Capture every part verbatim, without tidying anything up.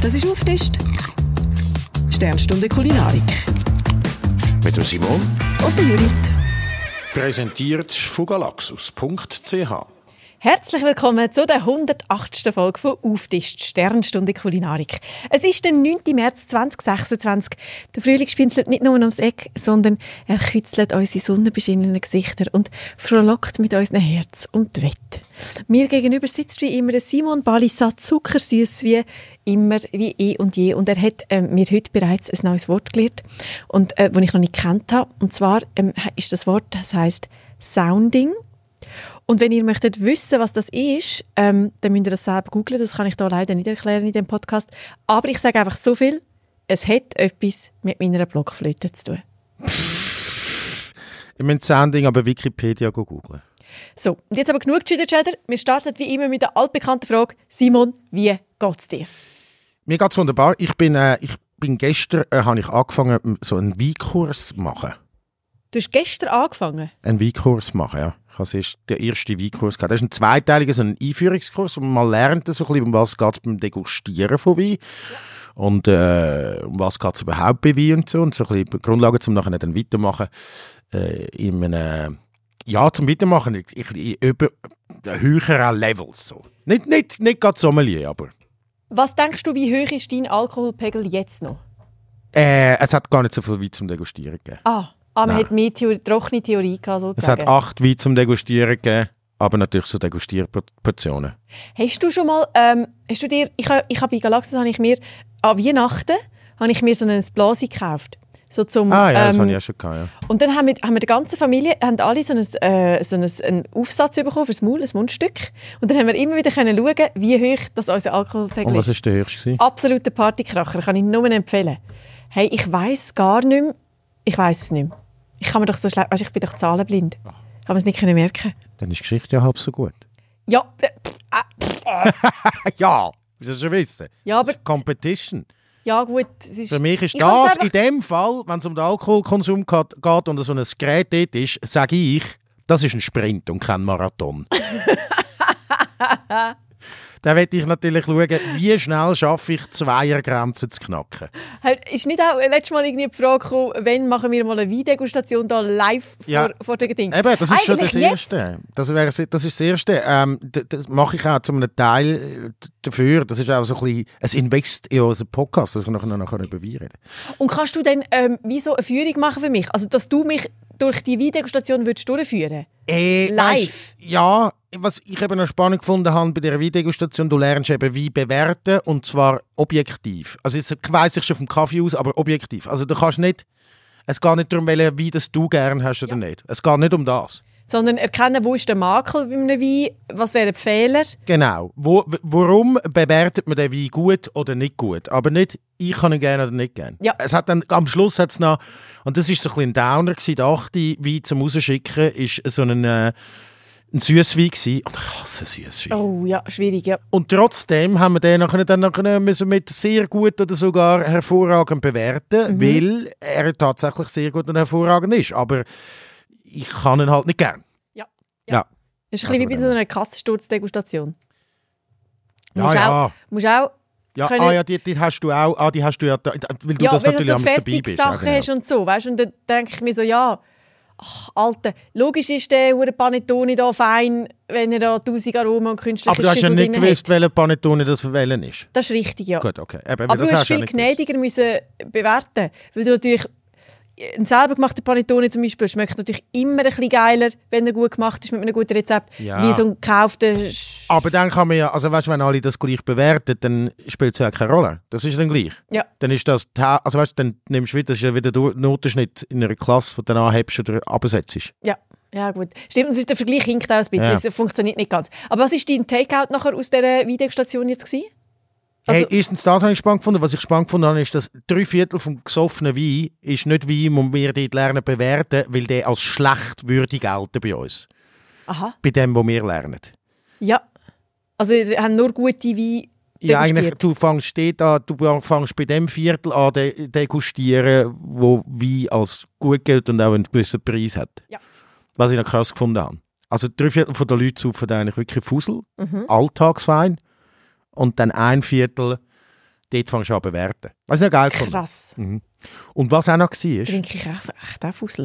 Das ist «Auftischt». Sternstunde Kulinarik. Mit dem Simon Und der Judith. Präsentiert von galaxus punkt c h. Herzlich willkommen zu der hundertachtsten Folge von «Auftischt» Sternstunde Kulinarik. Es ist der neunten März zweitausendsechsundzwanzig. Der Frühling spinselt nicht nur ums Eck, sondern er kitzelt unsere sonnenbeschienenen Gesichter und frohlockt mit unserem Herz und Wett. Mir gegenüber sitzt wie immer Simon Balissa, zuckersüß wie immer, wie eh und je. Und er hat ähm, mir heute bereits ein neues Wort gelernt, und, äh, das ich noch nicht gekannt habe. Und zwar ähm, ist das Wort, das heisst «Sounding». Und wenn ihr möchtet wissen, was das ist, ähm, dann müsst ihr das selber googlen. Das kann ich da leider nicht erklären in diesem Podcast. Aber ich sage einfach so viel: Es hat etwas mit meiner Blockflöte zu tun. Ich müsst Sounding aber Wikipedia googeln. So, und jetzt aber genug Cheddar-Cheddar. Wir starten wie immer mit der altbekannten Frage: Simon, wie geht's dir? Mir geht's wunderbar. Ich bin, äh, ich bin gestern äh, habe ich angefangen, so einen Weinkurs zu machen. Du hast gestern angefangen? Einen Weinkurs machen, ja. Ich habe erst den ersten Weinkurs gehabt. Das ist ein zweiteiliger, so ein Einführungskurs, wo man mal lernt, so ein bisschen, um was geht es beim Degustieren von Wein. Ja. Und äh, um was geht es überhaupt bei Wein und so. Und so ein bisschen Grundlagen, um nachher dann weitermachen. Äh, in einem, ja, zum Weitermachen ich, ich, über höheren Levels. So. Nicht, nicht, nicht gerade Sommelier, aber... Was denkst du, wie hoch ist dein Alkoholpegel jetzt noch? Äh, es hat gar nicht so viel Wein zum Degustieren gegeben. Ah. Ah, man hat mehr Theorie, trockene Theorie gehabt, sozusagen. Es hat acht Wein zum Degustieren gegeben, aber natürlich so Degustierportionen. Hast du schon mal, ähm, hast du dir, ich habe ich hab bei Galaxus, habe ich mir, an Weihnachten, habe ich mir so ein Blasi gekauft. So zum, ah ja, das ähm, habe ich auch schon gehabt, ja. Und dann haben wir, haben wir die ganze Familie, haben alle so, ein, äh, so ein, einen Aufsatz bekommen fürs Maul, ein Mundstück. Und dann haben wir immer wieder können schauen, wie hoch das unser Alkoholpegel ist. Und was war der höchste? Absoluter Partykracher, kann ich nur empfehlen. Hey, ich weiss gar nicht mehr, ich weiss es nicht mehr. Ich kann mir doch so schlecht, weißt, ich bin doch zahlenblind. Ich kann mir es nicht merken. Dann ist die Geschichte ja halb so gut. Ja. Äh, äh. ja, willst du das schon wissen? Ja, aber Competition. Ja, gut. Es ist, Für mich ist das in dem Fall, wenn es um den Alkoholkonsum geht und so ein Gerät dort ist, sage ich, das ist ein Sprint und kein Marathon. Dann möchte ich natürlich schauen, wie schnell schaffe ich Zweiergrenzen zu knacken. Halt, ist nicht auch letztes Mal irgendwie die Frage gekommen, wann machen wir mal eine Weindegustation da live ja. vor, vor den Dings? Eben, das ist Eigentlich schon das jetzt? Erste. Das, wäre, das ist das Erste. Ähm, das, das mache ich auch zu einem Teil dafür. Das ist auch so ein bisschen ein Invest in unseren Podcast, dass ich nachher noch überwieren kann. Und kannst du dann ähm, wie so eine Führung machen für mich? Also, dass du mich durch die Weindegustation würdest durchführen? Äh, live? Weißt, ja, was ich eben noch spannend gefunden habe bei dieser Weindegustation, du lernst eben Wein bewerten, und zwar objektiv. Also es weiss ich schon vom Kaffee aus, aber objektiv. Also du kannst nicht, es geht nicht darum, welchen Wein das du gerne hast oder ja. nicht. Es geht nicht um das. Sondern erkennen, wo ist der Makel bei einem Wein, was wären die Fehler. Genau. Wo, warum bewertet man den Wein gut oder nicht gut? Aber nicht, ich kann ihn gerne oder nicht gerne. Ja. Es hat dann, am Schluss hat es noch, und das war so ein bisschen ein Downer gewesen, der achte Wein zum Rausschicken, ist so ein, äh, ein Süsswein gewesen. Und ich hasse Süsswein. Oh ja, schwierig, ja. Und trotzdem haben wir den nachher, dann nachher müssen mit sehr gut oder sogar hervorragend bewerten, mhm. weil er tatsächlich sehr gut und hervorragend ist. Aber ich kann ihn halt nicht gern. Ja. ja. ja. Das ist ein bisschen wie bei so einer Kassensturzdegustation. Ja, musst ja. Auch, musst auch ja, können, ah, ja, die, die hast du auch, ah, die hast du ja, weil du ja, das natürlich so am dabei bist. Sachen ja, genau. hast und so, weißt? Und dann denke ich mir so, ja, ach, Alter, logisch ist der hure Panettone da fein, wenn er da tausend Aromen und künstliche Aber du hast ja nicht gewusst, welcher Panettone das für welchen ist. Das ist richtig, ja. Gut, okay. Eben, aber das du hast hast viel ja gnädiger müssen bewerten, weil du natürlich ein selber gemachter Panettone zum Beispiel schmeckt natürlich immer ein bisschen geiler, wenn er gut gemacht ist mit einem guten Rezept, ja. wie so ein gekaufter. Aber dann kann man ja, also weißt, wenn alle das gleich bewerten, dann spielt es ja keine Rolle. Das ist dann gleich. Ja. Dann ist das, also weißt, dann nimmst du wieder, das ist ja wieder der Notenschnitt in einer Klasse, den du dann anhebst oder absetzt. Ja. Ja, gut. Stimmt, das ist, der Vergleich hinkt auch ein bisschen, es ja. funktioniert nicht ganz. Aber was war dein Takeout nachher aus dieser Weidegustation jetzt gewesen? Also, hey, erstens, das habe ich spannend gefunden. Was ich spannend gefunden habe, ist, dass drei Viertel vom gesoffenen Wein ist nicht Wein, den wir dort lernen bewerten, weil der als schlecht würde gelten bei uns. Aha. Bei dem, was wir lernen. Ja. Also ihr habt nur gute Weine degustiert? Ja, eigentlich, du fängst, an, du fängst bei dem Viertel an de, degustieren, wo Wein als gut gilt und auch einen gewissen Preis hat. Ja. Was ich noch krass gefunden habe. Also drei Viertel der Leute saufen eigentlich wirklich Fusel, mhm. Alltagswein. Und dann ein Viertel dort fängst du an zu bewerten. Was ich noch geil fand. Krass. Mhm. Und was auch noch war... Trinke ich echt, echt auch Fussel?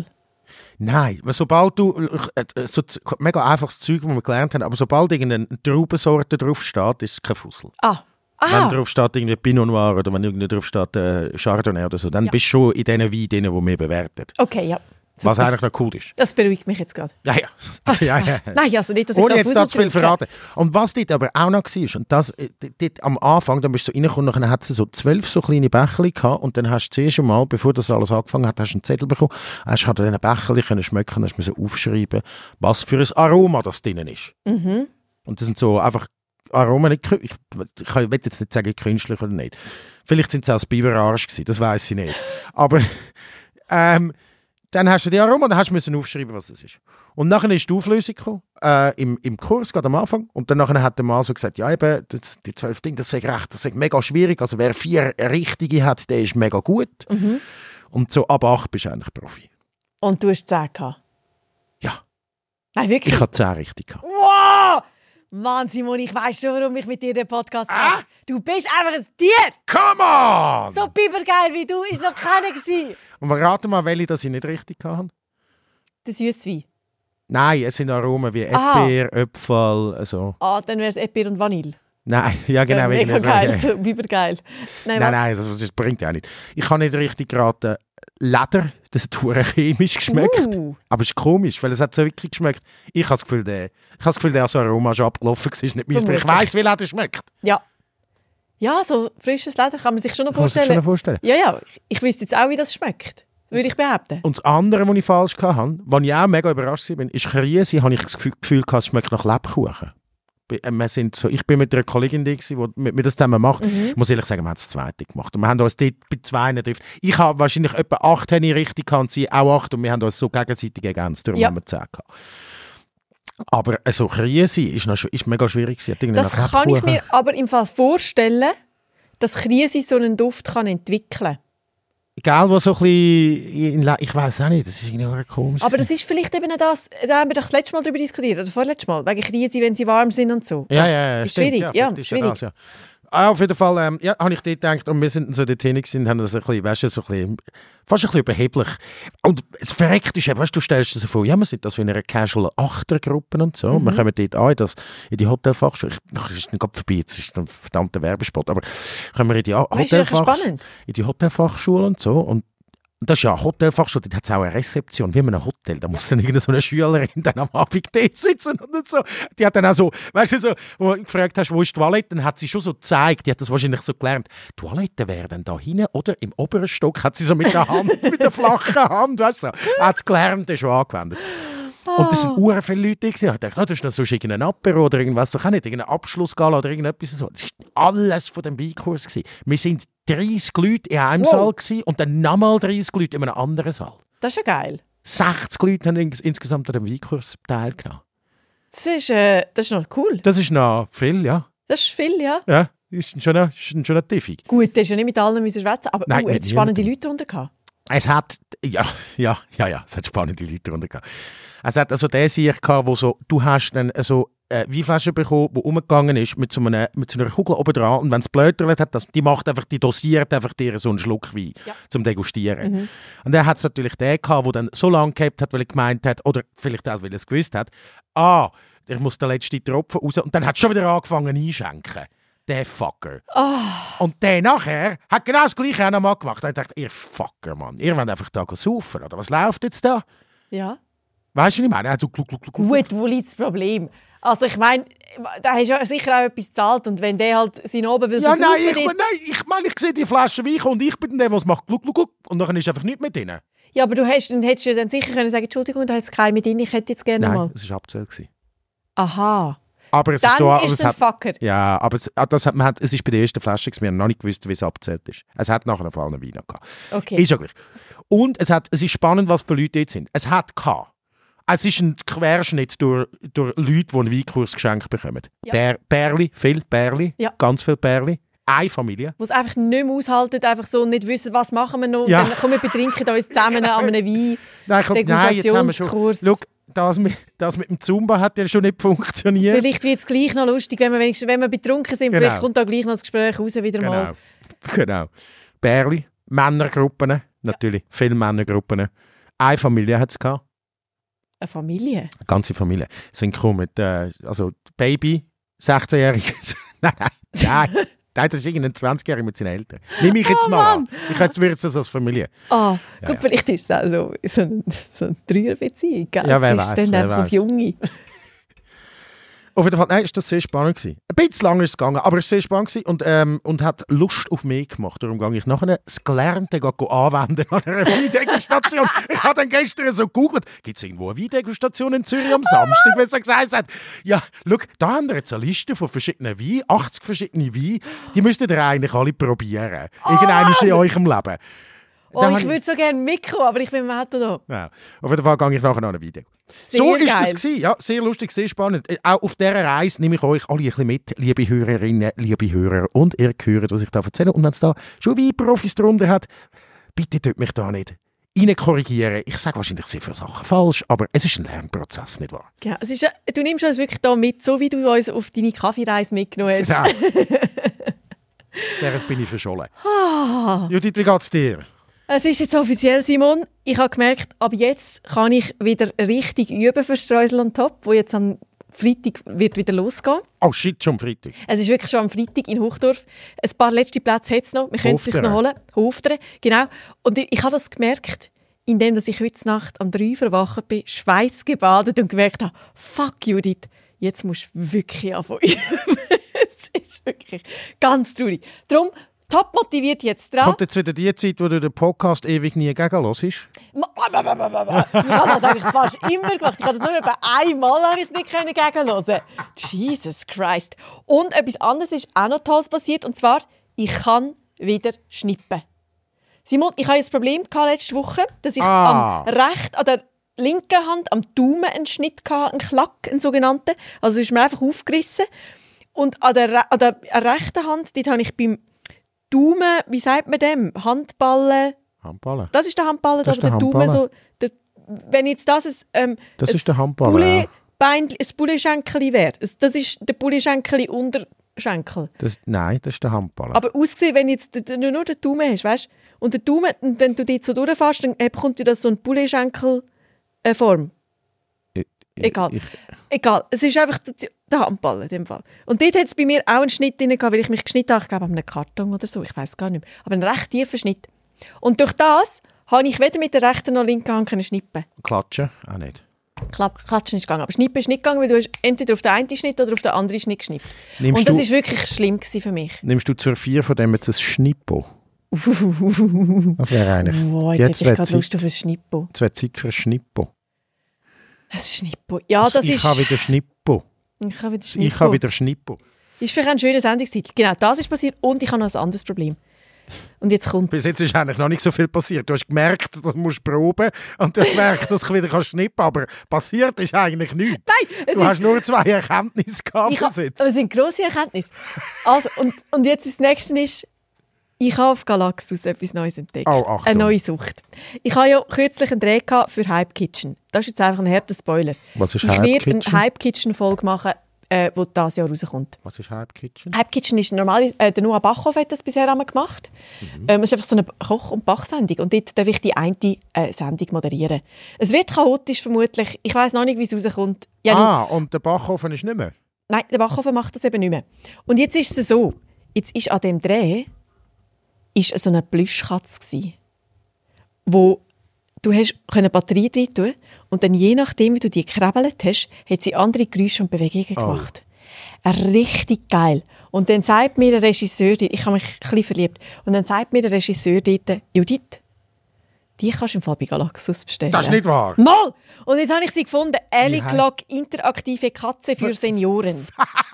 Nein, weil sobald du... Äh, so mega einfaches Zeug, das wir gelernt haben, aber sobald irgendeine Traubensorte draufsteht, ist es kein Fussel. Ah. Wenn Ah. drauf steht irgendwie Pinot Noir oder wenn irgendwie drauf steht äh, Chardonnay oder so, dann Ja. bist du schon in diesen Weinen drin, die wir bewerten. Okay, ja. Super. Was eigentlich noch cool ist. Das beruhigt mich jetzt gerade. Ja, ja. Also, ja, ja. Nein, also nicht, dass ich Ohne da jetzt Fussel da zu viel trinke. verraten. Und was dort aber auch noch war, und das äh, dort am Anfang, dann bist du so reingekommen, dann hat es so zwölf so kleine Becherchen gehabt und dann hast du zuerst einmal, bevor das alles angefangen hat, hast du einen Zettel bekommen, hast halt diesen Becherchen können schmecken, hast du aufschreiben, was für ein Aroma das drin ist. Mhm. Und das sind so einfach Aromen, nicht, ich, ich will jetzt nicht sagen künstlich oder nicht. Vielleicht sind es auch das Biberarsch gewesen, das weiss ich nicht. Aber ähm, dann hast du die Aromen und dann hast du müssen aufschreiben, was das ist. Und nachher ist die Auflösung gekommen, äh, im, im Kurs, gerade am Anfang. Und dann nachher hat der Mann so gesagt, ja eben, das, die zwölf Dinge, das ist recht, das ist mega schwierig. Also wer vier richtige hat, der ist mega gut. Mhm. Und so ab acht bist du eigentlich Profi. Und du hast zehn gehabt? Ja, Nein, wirklich? ich hatte zehn richtig gehabt. Wow! Mann, Simon, ich weiss schon, warum ich mit dir den Podcast mache. Ah? Du bist einfach ein Tier! Come on! So bibergeil wie du ist noch keiner gewesen. Und rate mal, welche das ich nicht richtig hatte. Der Süßwein. Nein, es sind Aromen wie Aha. Erdbeer, Äpfel, also. Ah, dann wäre es Erdbeer und Vanille. Nein, ja Das wär genau. mega wegen so- geil, so bibergeil. Nein, Nein, was? nein, das, das bringt ja auch nicht. Ich habe nicht richtig geraten. Leder, das hat hure chemisch geschmeckt. Uh. Aber es ist komisch, weil es hat so wirklich geschmeckt. Ich habe das Gefühl, der, ich habe das Gefühl, der so Aroma schon abgelaufen war. Nicht mein, Vermutlich. ich weiss, wie Leder schmeckt. Ja. Ja, so frisches Leder kann man sich schon noch Kannst du dir vorstellen. schon vorstellen? Ja, ja. Ich wüsste jetzt auch, wie das schmeckt. Würde ich behaupten. Und das andere, was ich falsch hatte, was ich auch mega überrascht war, ist Krise, habe ich das Gefühl, Gefühl gehabt, es schmeckt nach Lebkuchen. Bi- äh, Wir sind so, ich bin mit einer Kollegin, die gewesen, die mit mir das zusammen macht. Mhm. Ich muss ehrlich sagen, wir haben das zweite gemacht. Und wir haben uns dort bei zwei getroffen. Ich habe wahrscheinlich etwa acht Hähne richtig gehabt und sie auch acht. Und wir haben uns so gegenseitig ergänzt. Darum Ja. haben wir zehn gehabt. Aber äh, so Krise ist, noch, sch- ist mega schwierig. Sie hat irgendwie Das nach kann ich Lebkuchen. mir aber im Fall vorstellen, dass Krise so einen Duft kann entwickeln Egal, wo so ein bisschen... in Le- Ich weiß auch nicht, das ist irgendwie auch komisch. Aber das ist vielleicht eben auch das, da haben wir doch das letzte Mal darüber diskutiert, oder vorletztes Mal, wegen Krise, wenn sie warm sind und so. Ja, ja, ja. Ist stimmt. schwierig, Ja, ja, vielleicht ist schwierig. Das, ja. Ah, auf jeden Fall, ähm, ja, habe ich dort gedacht, und wir sind so dort hingegangen, haben das ein bisschen, weißt du, so ein bisschen, fast ein bisschen überheblich. Und das Verreckt ist eben, weißt du, du stellst dir so vor, ja, wir sind das wie in einer Casual Achtergruppe und so, Mhm. wir kommen dort an, in, das, in die Hotelfachschule, ich, ach, das ist nicht gerade vorbei, jetzt ist ein verdammter Werbespot, aber kommen wir in die A- Das ist wirklich Hotelfach, spannend. in die Hotelfachschule und so, und das ist ja eine Hotelfachschule, dort hat es auch eine Rezeption, wie in einem Hotel. Da muss dann irgendeine so eine Schülerin dann am Abend dort sitzen und so. Die hat dann auch so, weißt du, so, wo du gefragt hast, wo ist die Toilette, dann hat sie schon so gezeigt, die hat das wahrscheinlich so gelernt, die Toilette wäre dann da hinten oder im oberen Stock, hat sie so mit der Hand, mit der flachen Hand, weißt du, so, hat es gelernt, das schon angewendet. Und das sind ure viele Leute gewesen. Ich dachte, oh, das ist noch so irgendein Apero oder irgendwas, so kann nicht, irgendein Abschlussgala oder irgendetwas so. Das war alles von dem Weinkurs gewesen. Wir sind dreissig Leute in einem Wow. Saal gewesen und dann nochmal dreissig Leute in einem anderen Saal. Das ist ja geil. sechzig Leute haben ins- insgesamt an dem Weinkurs teilgenommen. Das ist, äh, das ist noch cool. Das ist noch viel, ja. Das ist viel, ja. Ja, ist schon ein, ist schon ein Tiffig. Gut, das ist ja nicht mit allen müssen schwätzen, aber Nein, oh, mit hat es spannende niemandem. Leute drunter gehabt. Es hat, ja, ja, ja, ja, es hat spannende Leute drunter gehabt. Es hat also den Sieg gehabt, wo so, du hast dann so äh, Weinflasche bekommen, die umgegangen ist mit so, einer, mit so einer Kugel oben dran und wenn es blöderlet hat, das, die macht einfach, die dosiert einfach dir so einen Schluck Wein Ja. zum Degustieren. Mhm. Und dann hat es natürlich den gehabt, der dann so lange gehabt hat, weil er gemeint hat, oder vielleicht auch, weil er es gewusst hat, ah, ich muss den letzten Tropfen raus und dann hat es schon wieder angefangen einschenken. Der Fucker. Oh, Und der nachher hat genau das Gleiche auch noch mal gemacht. Und ich dachte, ihr Fucker, Mann, ihr wollt einfach da saufen, oder was läuft jetzt da? ja. Weißt du, was ich meine? Er hat so gluck, gluck, gluck, gluck. Gut, wo liegt das Problem? Also ich meine, da hast du ja sicher auch etwas gezahlt und wenn der halt seinen oben will Ja, nein, versaufen, ich, dann- nein, ich meine, ich sehe die Flasche Wein und ich bin der, der es macht gluck, gluck, gluck. Und dann ist einfach nichts mit drin. Ja, aber du hast, dann hättest du dann sicher können sagen, Entschuldigung, da hat es keinen mit drin, ich hätte jetzt gerne Nein, mal. es war abzählt. gewesen. Aha, Aber es dann ist so, aber ist es es ein hat, Fucker. ja, aber es, ah, das hat, man hat, es ist bei der ersten Flasche gewesen. Wir haben noch nicht gewusst, wie es abzählt ist. Es hat nachher vor allem Wein gehabt. Okay. Ist ja gleich. Und es, hat, es ist spannend, was für Leute dort sind. Es hat gehabt. Es ist ein Querschnitt durch, durch Leute, die einen Weinkurs geschenkt bekommen. Ja. Bär, Bärli, viel Bärli, Ja. ganz viel Bärli. Eine Familie. Die es einfach nicht mehr aushalten, einfach so nicht wissen, was machen wir noch. Ja. Dann kommen wir betrinken uns zusammen an einem Wein. Nein, komm, nein, jetzt haben wir schon... Degustationskurs. Schau, das mit, das mit dem Zumba hat ja schon nicht funktioniert. Vielleicht wird es gleich noch lustig, wenn wir, wenn wir betrunken sind. Genau. Vielleicht kommt da gleich noch das Gespräch raus wieder Genau. mal. Genau. Bärli, Männergruppen, natürlich, ja. Viele Männergruppen. Eine Familie hat es gehabt. Eine Familie? Eine ganze Familie. Sind gekommen mit, äh, also Baby, sechzehnjähriges. nein, nein, nein. Nein, das ist irgendein zwanzigjähriger mit seinen Eltern. Nimm ich jetzt oh, mal Mann. an. Ich jetzt würde es das als Familie. Ah, ja, gut, ja. Vielleicht ist es auch so, so, ein, so eine Dreierbeziehung. Ja, wer das weiß, ist dann wer einfach weiss. auf Junge. Auf jeden Fall, nein, ist das sehr spannend gewesen. Ein bisschen lang ist es gegangen, aber es war sehr spannend gewesen und, ähm, und hat Lust auf mehr gemacht. Darum gehe ich nachher das Gelernte anwenden an einer Weindegustation. Ich habe dann gestern so gegoogelt, gibt es irgendwo eine Weindegustation in Zürich am Samstag, wenn sie gesagt hat, ja, schau, da haben wir jetzt eine Liste von verschiedenen Weinen, achtzig verschiedene Weine, die müsstet ihr eigentlich alle probieren. Oh, Irgendwann in eurem Leben. Oh, Da ich habe würde so gerne mitkommen, aber ich bin im Auto da. Ja, auf jeden Fall gehe ich nachher noch eine Video. Sehr So ist geil. das gewesen. Ja, sehr lustig, sehr spannend. Äh, Auch auf dieser Reise nehme ich euch alle ein bisschen mit, liebe Hörerinnen, liebe Hörer. Und ihr hört, was ich da erzähle. Und wenn es da schon wie Profis drunter hat, bitte tut mich da nicht rein korrigieren. Ich sage wahrscheinlich sehr viele Sachen falsch, aber es ist ein Lernprozess, nicht wahr? Ja, es ist, ja- du nimmst uns wirklich da mit, so wie du uns auf deine Kaffeereise mitgenommen hast. Ja. Deres bin ich verschollen. Ah. Judith, wie geht's dir? Es ist jetzt offiziell, Simon. Ich habe gemerkt, ab jetzt kann ich wieder richtig üben für Streusel on Top, wo jetzt am Freitag wird wieder losgehen. Oh shit, schon Freitag. Es ist wirklich schon am Freitag in Hochdorf. Ein paar letzte Plätze hat es noch. Wir können es sich Hofteren. noch holen. Hofteren, genau. Und ich, ich habe das gemerkt, indem dass ich heute Nacht um drei verwacht bin, schweißgebadet und gemerkt habe, fuck Judith, jetzt musst du wirklich anfangen üben. Es ist wirklich ganz traurig. Darum, top motiviert jetzt dran. Kommt jetzt wieder die Zeit, wo du den Podcast ewig nie gegenhörst? Ma- ma- ma- ma- ma- ma. Ich habe das eigentlich fast immer gemacht. Ich habe das nur etwa einmal habe ich es nicht können gegenhören. Jesus Christ. Und etwas anderes ist auch noch Tolles passiert. Und zwar, ich kann wieder schnippen. Simon, ich hatte ein Problem letzte Woche, dass ich Ah. am recht, an der linken Hand am Daumen einen Schnitt hatte, einen Klack, einen sogenannten. Also es ist mir einfach aufgerissen. Und an der, Re- an der rechten Hand, dort habe ich beim Daumen, wie sagt man dem? Handballen. Handballen. Das ist der Handballen, Das ist aber der der Daumen so. Handballen. Der, wenn jetzt das ein, ähm, Das ein ist der Handballen. Bulle, Ja. Bein, ein Bulleschenkeli wäre. Es- Das ist der Bulleschenkeli Unterschenkel. Das, nein, das ist der Handballen. Aber ausgesehen, wenn jetzt du du nur den Daumen hast, weißt? Und der Daumen, und wenn du dort so durchfährst, dann bekommt dir das so eine Bulleschenkel-Form. Ich- Egal. Ich, Egal, es ist einfach der, der Handball in dem Fall. Und dort hat es bei mir auch einen Schnitt drin gehabt, weil ich mich geschnitten habe, ich glaube, an einem Karton oder so, ich weiß gar nicht mehr. Aber einen recht tiefen Schnitt. Und durch das habe ich weder mit der rechten noch linken Hand können schnippen. klatschen? Auch nicht. Klapp, Klatschen ist gegangen, aber Schnippen ist nicht gegangen, weil du hast entweder auf den einen Schnitt oder auf den anderen Schnitt geschnippt. Nimmst Und das du- ist wirklich schlimm gewesen für mich. Nimmst du zur vier von dem jetzt ein Schnippo? Das wäre eigentlich. Wow, jetzt, Jetzt hätte ich wäre gerade Zeit, Lust auf ein Schnippo. jetzt wäre Zeit für ein Schnippo. Ein Schnippo. Ja, das ich ist... habe wieder Schnippo. Ich habe wieder Schnippo. Ich habe wieder Schnippo. Ist vielleicht ein schöner Sendungstitel. Genau, das ist passiert und ich habe noch ein anderes Problem. Und jetzt kommt Bis jetzt ist eigentlich noch nicht so viel passiert. Du hast gemerkt, dass du musst proben und du hast gemerkt, dass ich wieder kann schnippen kann. Aber passiert ist eigentlich nichts. Nein, es Du ist, hast nur zwei Erkenntnisse gehabt ich bis ha, jetzt. das sind grosse Erkenntnisse. Also, und, und jetzt ist das Nächste ist, ich habe auf Galaxus etwas Neues entdeckt. Oh, Achtung. Eine neue Sucht. Ich habe ja kürzlich einen Dreh gehabt für Hype Kitchen. Das ist jetzt einfach ein harter Spoiler. Was ist ich Hype werde eine Kitchen? Hype Kitchen-Folge machen, äh, die dieses Jahr rauskommt. Was ist Hype Kitchen? Hype Kitchen ist normalerweise, äh, der Noah Bachhoff hat das bisher einmal gemacht. Mhm. Ähm, es ist einfach so eine Koch- und Bachsendung und dort darf ich die eine äh, Sendung moderieren. Es wird chaotisch vermutlich. Ich weiß noch nicht, wie es rauskommt. Ja, Ah, und der Backofen ist nicht mehr? Nein, der Bachhofer macht das eben nicht mehr. Und jetzt ist es so, jetzt ist an dem Dreh ist so eine Plüschkatze gsi, wo du hast eine Batterie rein tun und dann je nachdem, wie du die gekrabbelt hast, hat sie andere Geräusche und Bewegungen gemacht. Oh. Richtig geil. Und dann sagt mir der Regisseur, ich habe mich ein bisschen verliebt, und dann sagt mir der Regisseur dort, Judith, die kannst du im Fall bei Galaxus bestellen. Das ist nicht wahr. Mal! Und jetzt habe ich sie gefunden, Ellie Wie Clock, interaktive Katze für Senioren.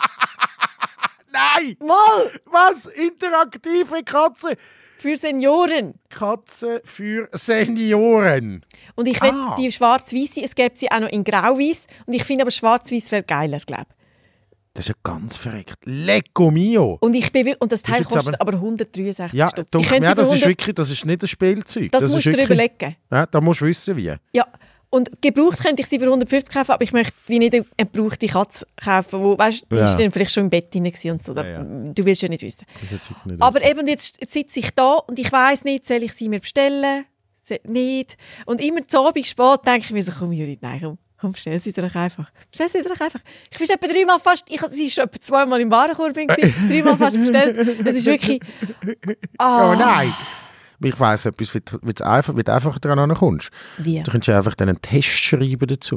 Nein! Mal! Was? Interaktive Katze? Für Senioren. Katze für Senioren. Und ich Ah. will die schwarz-weiße, es gibt sie auch noch in grau-weiß. Und ich finde aber schwarz-weiß wäre geiler, glaube ich. Das ist ja ganz verreckt. Lecco mio! Und, ich bin, und das Teil jetzt kostet aber- aber hundertdreiundsechzig Ja, Stutz. Ich du, könnte ja sie für das ist hundert wirklich, das ist nicht ein Spielzeug. das ist musst du dir wirklich- überlegen. Ja, da musst du wissen, wie. Ja, Und gebraucht könnte ich sie für hundertfünfzig kaufen, aber ich möchte wie nicht eine gebrauchte Katze kaufen, wo, weißt, die ja. ist dann vielleicht schon im Bett drin und so. Ja, ja. Du willst ja nicht wissen. Nicht aber wissen. Eben, jetzt, jetzt sitze ich da und ich weiss nicht, soll ich sie mir bestellen? Nicht. Und immer zu Abend spät denke ich mir so, komm Judith, nein, komm, komm, bestell sie dir doch einfach. Bestell sie dir doch einfach. Ich bin etwa dreimal fast, ich, sie ist schon etwa zweimal im Warenkorb, dreimal fast bestellt. Das ist wirklich... Oh, oh nein! Ich weiss etwas, wie du einfach, einfacher daran kommst. Wie? Du könntest ja einfach einen Test schreiben dazu.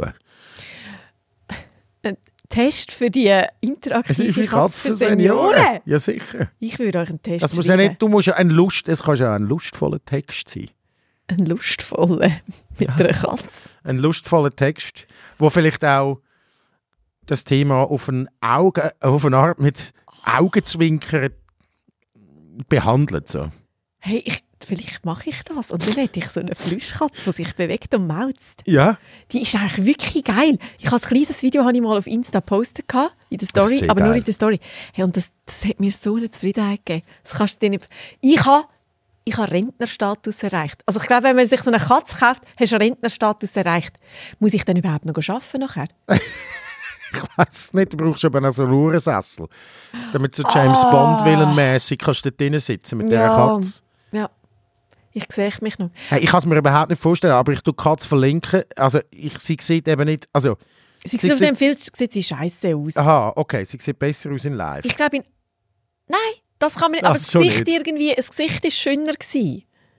Ein Test für die interaktive Katze für Senioren? Senioren? Ja, sicher. Ich würde euch einen Test das muss schreiben. Ja nicht, du musst ja ein Lust, es kann ja auch ein lustvoller Text sein. Ein lustvoller mit ja. einer Katze? Ein lustvoller Text, wo vielleicht auch das Thema auf eine, Auge, auf eine Art mit Augenzwinkern behandelt. So. Hey, ich, vielleicht mache ich das. Und dann hätte ich so eine Plüschkatze, die sich bewegt und mauzt. Ja. Die ist eigentlich wirklich geil. Ich habe ein kleines Video habe ich mal auf Insta gepostet, in der Story, aber geil. Nur in der Story. Hey, und das, das hat mir so eine Zufriedenheit gegeben. Das kannst du dir nicht... Ich habe ich habe Rentnerstatus erreicht. Also ich glaube, wenn man sich so eine Katze kauft, hast du Rentnerstatus erreicht. Muss ich dann überhaupt noch arbeiten nachher? Ich weiss nicht, du brauchst aber noch so einen Uhrensessel. Damit so James ah. Bond-Willen-mässig kannst du dort drinnen sitzen mit ja. dieser Katze. Ja, ich sehe mich noch. Hey, ich kann es mir überhaupt nicht vorstellen, aber ich tue die Katze verlinken. Also ich, sie sieht eben nicht... Also, sie, sie sieht auf dem Bild sieht sie scheiße aus. Aha, okay, sie sieht besser aus in live. Ich glaube, in... Nein! Das kann man nicht, aber das Gesicht, irgendwie, das Gesicht war schöner gewesen.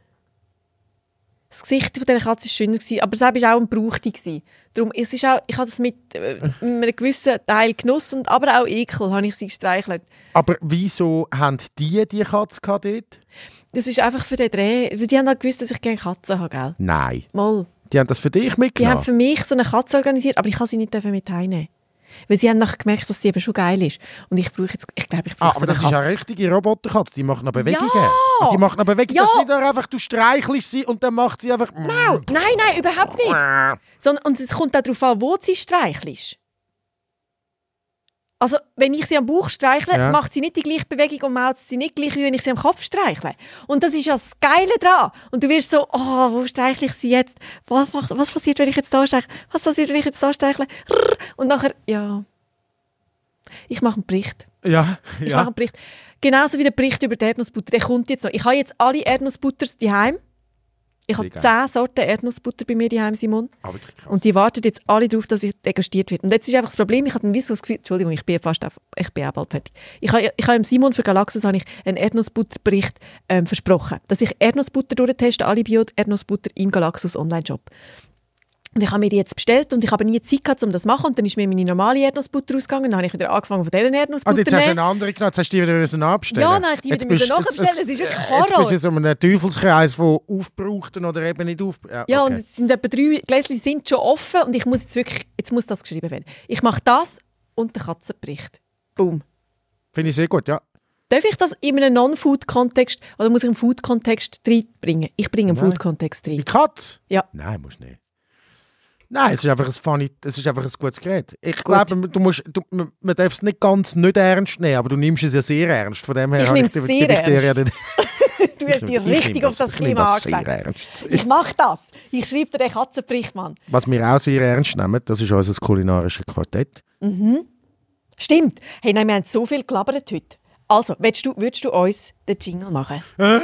Das Gesicht von dieser Katze war schöner gewesen, aber es war auch ein Brauchte gewesen. Darum, es ist auch, ich habe das mit, äh, mit einem gewissen Teil Genuss, und, aber auch Ekel, habe ich sie gestreichelt. Aber wieso haben die die Katze dort? Das ist einfach für den Dreh, weil die haben auch gewusst, dass ich gerne Katzen habe, gell? Nein. Mal. Die haben das für dich mitgenommen? Die haben für mich so eine Katze organisiert, aber ich kann sie nicht mit heimnehmen. Weil sie haben nachher gemerkt, dass sie eben schon geil ist. Und ich brauche jetzt, ich glaube, ich brauche ah, aber so eine das Katze. ist eine richtige Roboterkatze, die macht noch Bewegungen. Ja! Die macht noch Bewegungen, Ja! das ist nicht einfach, du streichelst sie und dann macht sie einfach... Nein, nein, nein, überhaupt nicht. Sondern, und es kommt auch darauf an, wo sie streichelst. Also, wenn ich sie am Bauch streichle, ja. macht sie nicht die gleiche Bewegung und mauzt sie nicht gleich, wie wenn ich sie am Kopf streichle. Und das ist ja das Geile dran. Und du wirst so, oh, wo streichle ich sie jetzt? Was, macht, was passiert, wenn ich jetzt da streichle? Was passiert, wenn ich jetzt da streichle? Und nachher, ja... Ich mache einen Bericht. Ja, ich ja. mache einen Bericht. Genauso wie der Bericht über die Erdnussbutter. Der kommt jetzt noch. Ich habe jetzt alle Erdnussbutters daheim. Ich habe zehn Sorten Erdnussbutter bei mir daheim, Simon. Aber und die warten jetzt alle darauf, dass ich degustiert wird. Und jetzt ist einfach das Problem, ich habe ein das Gefühl, Entschuldigung, ich bin fast auf, ich bin auch bald fertig. Ich habe, ich habe Simon für Galaxus habe ich einen Erdnussbutterbericht ähm, versprochen, dass ich Erdnussbutter durchteste, alle Bio-Erdnussbutter im Galaxus Online-Shop. Und ich habe mir die jetzt bestellt und ich habe nie Zeit gehabt, um das zu machen. Und dann ist mir meine normale Erdnussbutter ausgegangen. Dann habe ich wieder angefangen von dieser Erdnussbutter. Ah, jetzt hast du eine andere genommen, jetzt hast du die wieder nachbestellen. Ja, nein, ich die wieder bist, nachbestellen. Das ist wirklich Horror. Jetzt bist du so in einem Teufelskreis von aufgebrauchten oder eben nicht aufgebrauchten. Ja, ja, okay. Und es sind etwa drei Gläschen sind schon offen und ich muss jetzt wirklich, jetzt muss das geschrieben werden. Ich mache das und den Katzenbericht. Boom. Finde ich sehr gut, ja. Darf ich das in einem Non-Food-Kontext oder muss ich einen Food-Kontext reinbringen? Ich bringe einen Food-Kontext rein. Die Katze? Ja. Nein, musst nicht. Nein, es ist einfach ein funny, es ist einfach ein gutes Gerät. Ich glaube, du musst, du, man, man darf es nicht ganz nicht ernst nehmen, aber du nimmst es ja sehr ernst. Von dem her ich nehme es sehr ernst. Ja den, du hast dich richtig auf das, das Thema angelegt. Ich mache das. Ich schreibe dir den Katzenbericht, Mann. Was wir auch sehr ernst nehmen, das ist unser kulinarisches Quartett. Mhm. Stimmt. Hey, nein, wir haben so viel gelabert heute. Also, willst du, würdest du uns den Jingle machen?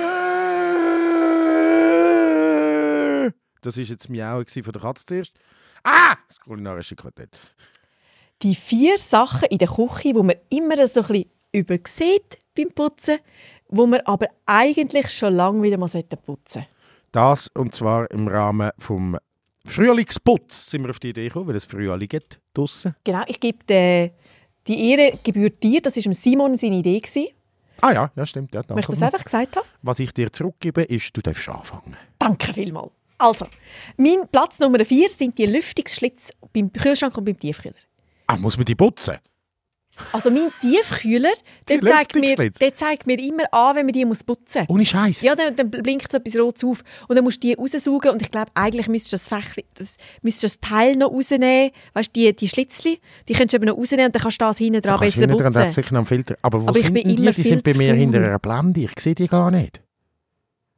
Das war jetzt Miauen von der Katze zuerst. Ah! Das kulinarische Quartett. Die vier Sachen in der Küche, die man immer so ein bisschen übersieht beim Putzen, die man aber eigentlich schon lange wieder mal putzen sollte. Das, und zwar im Rahmen des Frühlingsputz, sind wir auf die Idee gekommen, weil es Frühling gibt draussen. Genau, ich gebe die, die Ehre gebührt dir, das war Simon seine Idee gewesen. Ah ja, ja stimmt. Ja, danke. Möchtest du das einfach gesagt haben? Was ich dir zurückgebe, ist, du darfst anfangen. Danke vielmals. Also, mein Platz Nummer vier sind die Lüftungsschlitze beim Kühlschrank und beim Tiefkühler. Ah, muss man die putzen? Also mein Tiefkühler, der zeigt, mir, der zeigt mir immer an, wenn man die muss putzen muss. Ohne Scheiß. Ja, dann, dann blinkt so etwas Rotes auf. Und dann musst du die raussaugen. Und ich glaube, eigentlich müsstest du das, Fächli, das, müsstest das Teil noch rausnehmen. Weißt du, die, die Schlitzchen, die kannst du eben noch rausnehmen und dann kannst du das hinten dran besser putzen. Dran, das sicher noch einen Filter. Aber wo Aber sind die? Die sind bei mir viel. hinter einer Blende. Ich sehe die gar nicht.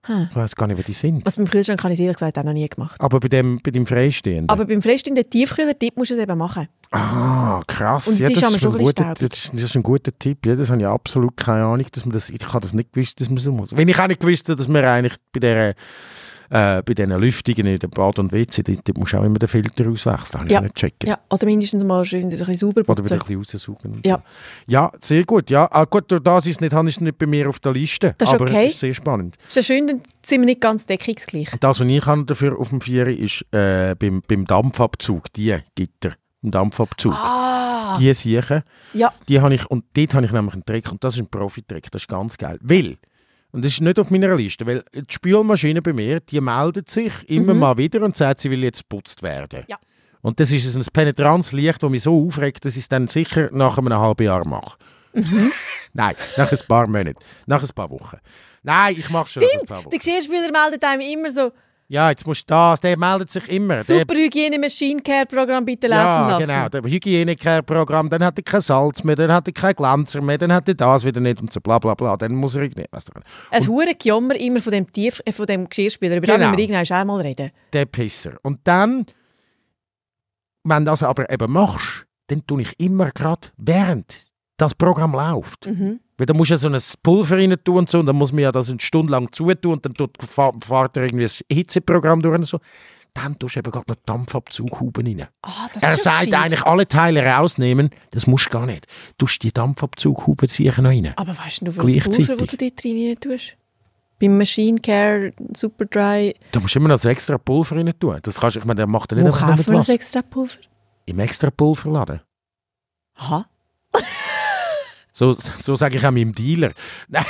Hm. Ich weiss gar nicht, wo die sind. Also beim Kühlschrank habe ich es ehrlich gesagt auch noch nie gemacht. Aber bei dem, bei dem Freistehenden? Aber beim freistehenden Tiefkühler, dort musst du es eben machen. Ah, krass. Und es ja, ist das, aber ist schon ein ein guter, bisschen das, ist, das ist ein guter Tipp. Ja, das habe ich absolut keine Ahnung. Dass man das, ich habe das nicht gewusst, dass man so muss. Wenn ich auch nicht gewusst habe, dass man eigentlich bei dieser Äh, bei diesen Lüftungen in der Bad und W C, dort musst du auch immer den Filter auswechseln. Das ja. habe ich nicht checken. Ja, oder mindestens mal schön ein bisschen sauber putzen. Oder wieder ein bisschen raussaugen. Ja. ja, sehr gut. Ja, ah, gut, durch das ist nicht, habe ich es nicht bei mir auf der Liste. Das ist aber okay. ist sehr spannend. Das ist ja schön, dann sind wir nicht ganz deckungsgleich. Das, was ich habe dafür auf dem Vieri ist äh, beim, beim Dampfabzug, die Gitter, im Dampfabzug. Ah. Die Siechen, ja. die habe ich, und dort habe ich nämlich einen Trick, und das ist ein Profi-Trick, das ist ganz geil. Weil, und das ist nicht auf meiner Liste, weil die Spülmaschine bei mir, die meldet sich immer Mhm. mal wieder und sagt, sie will jetzt geputzt werden. Ja. Und das ist ein penetrantes Licht, das mich so aufregt, dass ich es dann sicher nach einem halben Jahr mache. Mhm. Nein, nach ein paar Monaten, nach ein paar Wochen. Nein, ich mache schon nach ein paar Wochen. Der Geschirrspüler meldet einem immer so, Ja, jetzt musst du das, der meldet sich immer. super Hygiene Machine Care Programm bitte laufen Ja, lassen. genau, das Hygienecare-Programm, dann hat er kein Salz mehr, dann hat er keinen Glanzer mehr, dann hat er das wieder nicht und so bla bla bla, dann muss er irgendwie, weißt du, Ein hure Gejammer immer von dem, Tief, äh, von dem Geschirrspüler, über Genau. den müssen wir irgendwann einmal reden. der Pisser. Und dann, wenn du das aber eben machst, dann tue ich immer gerade, während das Programm läuft. Mhm. Weil da musst du ja so ein Pulver rein tun und so, und dann muss man ja das eine Stunde lang zutun und dann tut, fährt er irgendwie ein Hitzeprogramm durch und so. Dann tust du eben gerade noch Dampfabzughuben rein. Ah, das Er ist ja sagt gescheit. eigentlich, alle Teile rausnehmen, das musst du gar nicht. Du tust die Dampfabzughuben sicher noch rein. Aber weißt du, was Pulver, das du dort rein tust? Beim Machine Care, Super Dry. Da musst du immer noch das extra Pulver rein tun. Das kannst, ich meine, der macht ja nicht Wo einfach nur kaufen mit wir das Wasser. extra Pulver? Im extra Pulverladen. Aha. So, so sage ich auch meinem Dealer. Nein.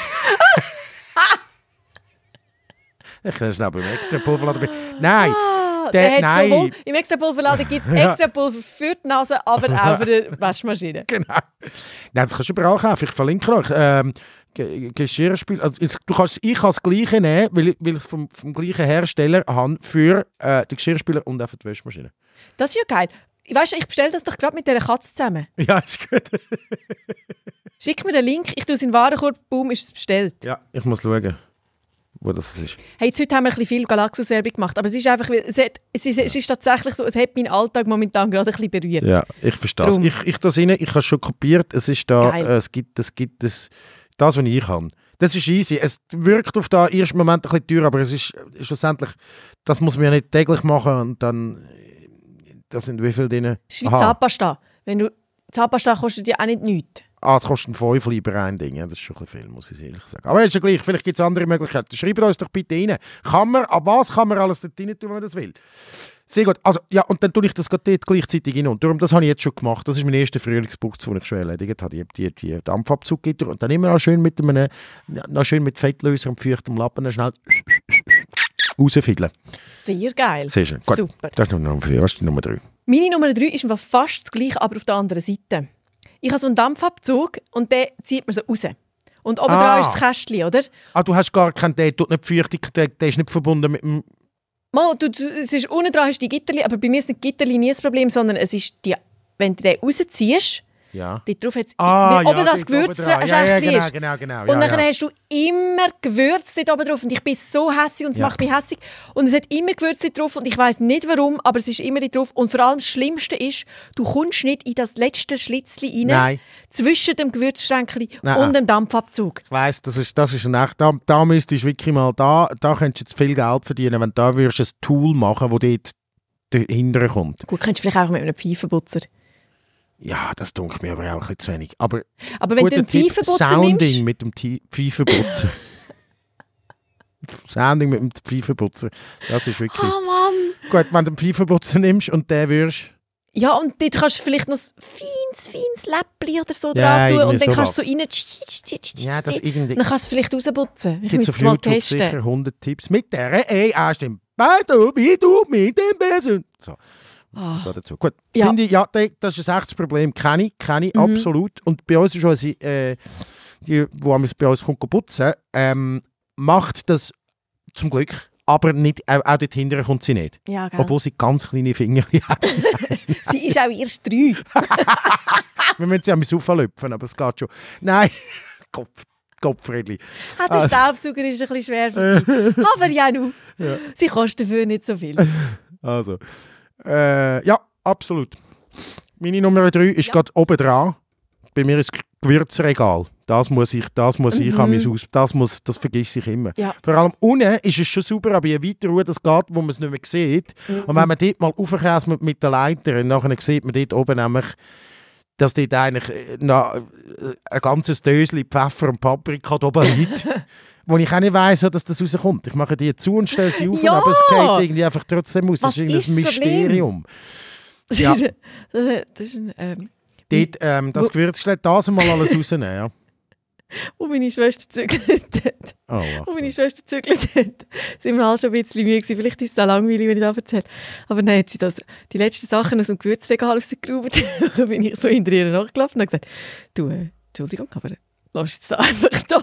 Ich kann schnell beim extra Pulverladen. Nein. Ah, Der- der hat nein. sowohl, im extra Pulverladen gibt es Ja. extra Pulver für die Nase, aber auch für die Waschmaschine. Genau. Nein, das kannst du überall kaufen. Ich verlinke euch. Ähm, Ge- Geschirrspül. Also, jetzt, du kannst, ich kann das Gleiche nehmen, weil ich, weil ich es vom, vom gleichen Hersteller habe für äh, den Geschirrspüler und auch für die Waschmaschine. Das ist ja geil. Weißt du, ich bestelle das doch gerade mit dieser Katze zusammen. Ja, ist gut. Schick mir den Link, ich tue es in den Warenkorb, boom, ist es bestellt. Ja, ich muss schauen, wo das ist. Hey, jetzt heute haben wir ein bisschen viel Galaxus-Werbung gemacht, aber es ist einfach, es, hat, es, ist, es ist tatsächlich so, es hat meinen Alltag momentan gerade ein bisschen berührt. Ja, ich verstehe es. Drum. Ich, ich das rein, ich habe es schon kopiert. Es ist da, Geil. äh, es gibt, es gibt das, das, was ich kann. Das ist easy. Es wirkt auf den ersten Moment ein bisschen teuer, aber es ist schlussendlich, das muss man ja nicht täglich machen und dann, da sind wie viel drin? Das ist wie Zahnpasta. Wenn du, Zahnpasta kostet ja auch nicht nichts. Ah, es kostet fünf lieber ein Ding. Ja, das ist schon ein bisschen viel, muss ich ehrlich sagen. Aber ist ja gleich, vielleicht gibt es andere Möglichkeiten. Schreibt uns doch bitte rein. Kann man, ab was kann man alles dort rein tun, wenn man das will? Sehr gut. Also, ja, und dann tue ich das gerade dort gleichzeitig rein. Und darum, das habe ich jetzt schon gemacht. Das ist mein erster Frühlingsputz, den ich schon erledigt habe. Die, die, die Dampfabzuggitter. Und dann immer noch schön mit einem, noch schön mit Fettlöser und feuchtem Lappen schnell rausfiddeln. Sehr geil. Sehr schön. Gut. Super. Das ist noch Nummer vier. Was ist die Nummer drei? Meine Nummer drei ist einfach fast das gleiche, aber auf der anderen Seite. Ich habe so einen Dampfabzug und den zieht man so raus. Und oben Ah. dran ist das Kästchen, oder? Ah, du hast gar keinen, der tut nicht feuchtig, der, der ist nicht verbunden mit dem... Mal, du, du, es ist, unten dran ist die Gitterli, aber bei mir ist die Gitterli nie das Problem, sondern es ist die, wenn du den rausziehst, Ja. dort drauf hat es Ah, oben ja, das dort Gewürz oben dran. Ja, ja, recht genau, ist. genau, genau. Und Ja, dann ja. hast du immer Gewürz dort oben drauf und ich bin so hässig und es Ja. macht mich hässig. Und es hat immer Gewürz dort drauf und ich weiss nicht warum, aber es ist immer dort drauf. Und vor allem das Schlimmste ist, du kommst nicht in das letzte Schlitzchen rein, Nein. zwischen dem Gewürzschränkchen Nein. und dem Dampfabzug. Ich weiss, das ist, das ist echt, da, da müsstest du wirklich mal, da, da könntest du jetzt viel Geld verdienen, wenn du da würdest ein Tool machen, das dort dahinter kommt. Gut, könntest du vielleicht auch mit einem Pfeifenputzer. Ja, das dunkelt mir aber auch ein bisschen zu wenig. Aber, Aber wenn du guter einen Tipp, Pfeifenputzer Sounding nimmst... mit dem Ti- Pfeifenputzer. Sounding mit dem Pfeifenputzer, das ist wirklich... Oh Mann! Gut, wenn du einen Pfeifenputzer nimmst und den würdest... Ja, und dort kannst du vielleicht noch ein feines, feines Läppchen oder so Ja, dran tun und irgendwie dann kannst du sowas. so rein... Ja, das irgendwie... Dann kannst du es vielleicht rausputzen. Ich Gibt es muss auf es mal YouTube testen. sicher hundert Tipps mit der A I-Stimme. Weißt du, wie du mit dem Besen... So. Ah. Da dazu. Gut, Ja. finde ich, ja, das ist ein echtes Problem. Kenne ich, kenne ich, Mhm. absolut. Und bei uns ist auch, sie, äh, die, die bei uns kommt putzen, ähm, macht das zum Glück, aber nicht, auch, auch dort hinterher kommt sie nicht. Ja, gell. Obwohl sie ganz kleine Finger hat. Sie ist auch erst drei. Wir müssen sie an mich auflöpfen, aber es geht schon. Nein, Kopf. Gottfriedli. Ah, der Also. Staubsauger ist ein bisschen schwer für sie. Aber ja, nu. Ja. Sie kosten dafür nicht so viel. Also, äh, ja, absolut. Meine Nummer drei ist Ja. gerade oben dran. Bei mir ist das Gewürzregal. Das muss ich, das muss ich, Mhm. an mein Haus, das, muss, das vergesse ich immer. Ja. Vor allem unten ist es schon super, aber je weiter runter das geht, wo man es nicht mehr sieht. Mhm. Und wenn man dort mal raufkäse mit, mit der Leiter, und nachher sieht man dort oben nämlich, dass dort eigentlich äh, na, äh, ein ganzes Döschen Pfeffer und Paprika da oben liegt. Wo ich auch nicht weiss, dass das rauskommt. Ich mache die zu und stelle sie auf, Ja! aber es geht irgendwie einfach trotzdem aus. Was Das ist irgendwie ist ein das Problem? Mysterium. Das Ja. ist, ein- das ist ein, ähm, Dort, ähm, das Wo- Gewürzglätt, das mal alles rausnehmen. Ja. wo meine Schwester zügelt hat. Oh, Wo meine Achtung. Schwester zügelt hat, sind wir alle schon ein bisschen müde gewesen. Vielleicht ist es auch langweilig, wenn ich das erzähle. Aber dann hat sie das, die letzten Sachen aus dem Gewürzregal rausgeraubt. Dann bin ich so hinter ihr nachgelaufen und habe gesagt, du, äh, Entschuldigung, aber lass es jetzt da einfach da.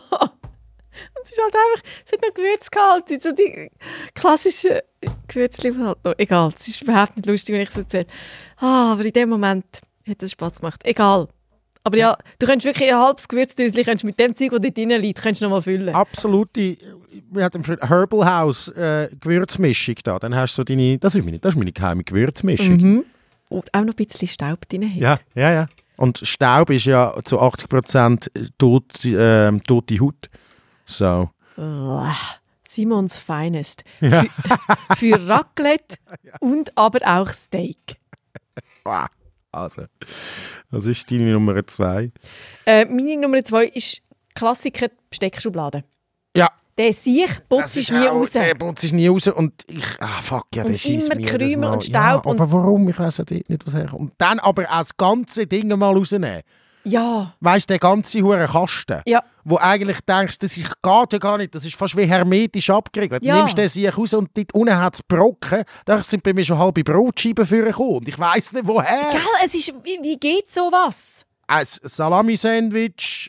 Und es ist halt einfach, es hat noch Gewürz gehalten, so die klassischen Gewürzli halt noch. Egal, es ist überhaupt nicht lustig, wenn ich es erzähle. Ah, aber in dem Moment hat es Spaß gemacht. Egal. Aber ja, du könntest wirklich ein halbes Gewürzdöschen mit dem Zeug, das dort drin liegt, könntest du noch mal füllen. Absolute, wir hatten für Herbal House äh, Gewürzmischung da. Dann hast du so deine, das ist meine, das ist meine geheime Gewürzmischung. Mhm. Und auch noch ein bisschen Staub drin hat. Ja, ja, ja. Und Staub ist ja zu achtzig Prozent tot, äh, tote Haut. So. Uah, Simons Finest. Für, für Raclette und aber auch Steak. Wow. Also, das ist deine Nummer zwei. Äh, meine Nummer zwei ist Klassiker Besteckschublade. Ja. Der Siech putzt ist nie auch- raus. Der putzt ist nie raus und ich, ah fuck, ja, der Und schießt immer mir jedes Krümel Mal. und Staub Ja, und- aber warum? Ich weiss ja dort nicht, was herkommt. Und dann aber auch das ganze Ding mal rausnehmen. Ja. Weißt du, der ganze hure Kasten, Ja. wo eigentlich denkst, das ist, geht ja gar nicht, das ist fast wie hermetisch abgeriegelt. Ja. Du nimmst den Siech raus und dort unten hat es Brocken, da sind bei mir schon halbe Brotscheiben vorgekommen und ich weiss nicht, woher. Gell, es ist, wie, wie geht sowas? Ein Salami-Sandwich,